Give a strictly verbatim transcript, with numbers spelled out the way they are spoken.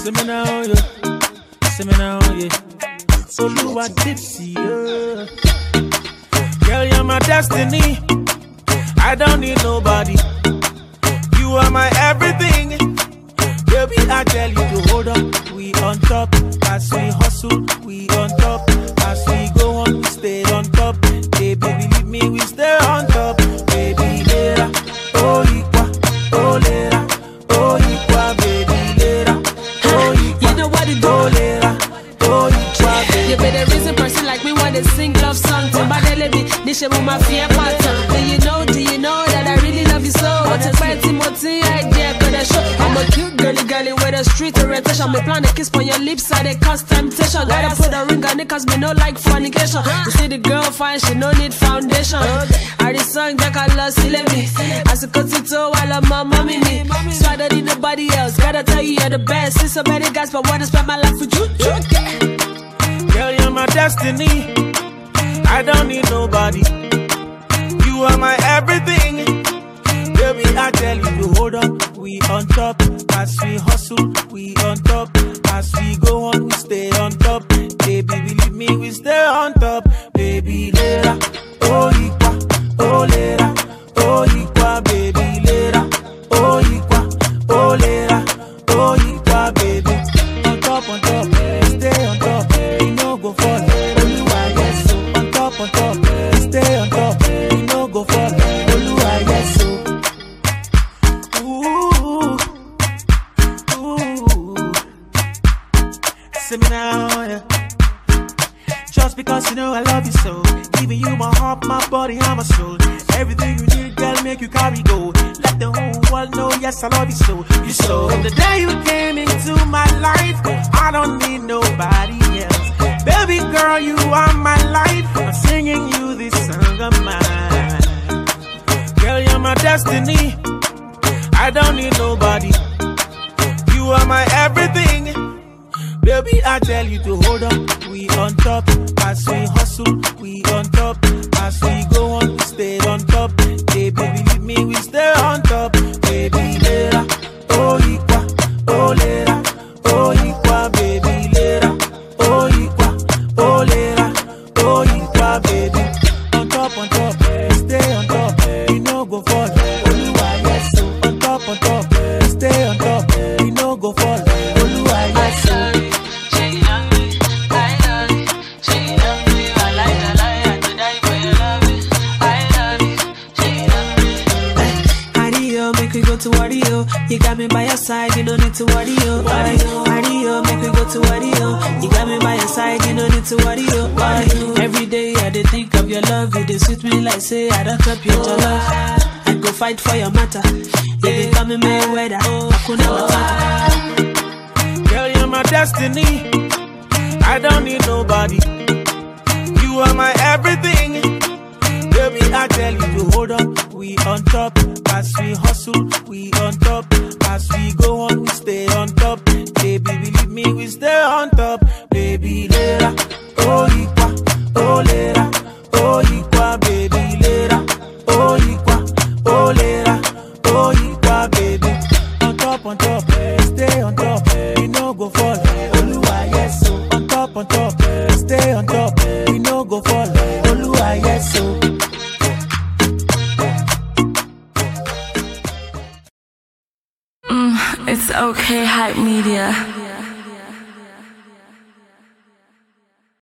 See me now, yeah. See me now, yeah. So do I tipsy, yeah. Girl, you're my destiny. I don't need nobody. You are my everything. Baby, I tell you to hold up. We on top. As we hustle, we on top. As we go on, we stay on top. Hey, baby, believe me, we stay on top. Baby, later. Oh, equa. Oh, later. Oh, equa, baby, later. Oh, equa. You know what it do? Oh, later. Oh, equa, baby. You be the reason person like me want to sing love songs. Somebody let me dish it with my fear pattern. Do you know, do you know that I really love you so? What a bad Timothy idea, could I show? I'm a cute girly girly with a street orientation. Me plan a kiss on your lips, I they cause temptation. Gotta put a ring on it cause me no like fornication. You see the girl fine, she no need foundation. I the song that I love, see let me. As a cut it to while I'm my mommy me. So I don't need nobody else. Gotta tell you you're the best. See so many guys but wanna spend my life with you. Girl, you're my destiny. I don't need nobody. You are my everything. Baby, I tell you to hold up. We on top. As we hustle, we on top. As we go on, we stay on top. Baby, believe me, we stay on top. Baby, later. Oh, equa. Oh, later. Oh, equa, baby, later. Oh, equa. Oh, later. Oh, equa, baby. On top, on top. Stay on top. You know, go for it. Oluwa, yes, so. On top, on top. Stay on top. You know, go for it. Oluwa, yes, so. Ooh, ooh. See me now, yeah. Just because you know I love you so. Giving you my heart, my body, and my soul. Everything you need, girl, make you carry go. Let the whole world know, yes, I love you so. You so. From the day you came into my life, I don't need nobody else. Baby girl, you are my life. I'm singing you this song of mine. Girl, you're my destiny. I don't need nobody. You are my everything. Baby, I tell you to hold up. We on top. As we hustle, we on top. As we go on, we stay on top. Baby, believe me, we stay on top. Baby, later. Oh, equa. Oh, later. Oh, equa, baby, later. Oh, equa. Oh, later. Oh, equa, baby. On top, on top. Stay on top. You know, go fall. Oluwa, yes, so. On top, on top. Stay on top. You know, go fall. Oluwa, yes, so. To worry you, you got me by your side, you don't need to worry you. Worry you, worry you, make me go to worry you. You got me by your side, you don't need to worry you. Worry you. Every day I dey think of your love, you dey sweet me like say I don't cup your love. I go fight for your matter. You dey call me Mayweather, Hakuna Matata. Girl, you're my destiny. I don't need nobody. You are my everything. Baby, I tell you to hold up. We on top. As we hustle, we on top. As we go on, we stay on top. Baby, believe me, we stay on top. Baby, later. Oh, equa. Oh, later. Oh, equa, baby, later. Oh, equa. Oh, later. Oh, equa, baby. On top, on top. Stay on top. You know, go fall. Oluwa, yes, so. On top, on top. Stay on top. You know, go fall. Oluwa, yes, so. It's okay, Hype Media.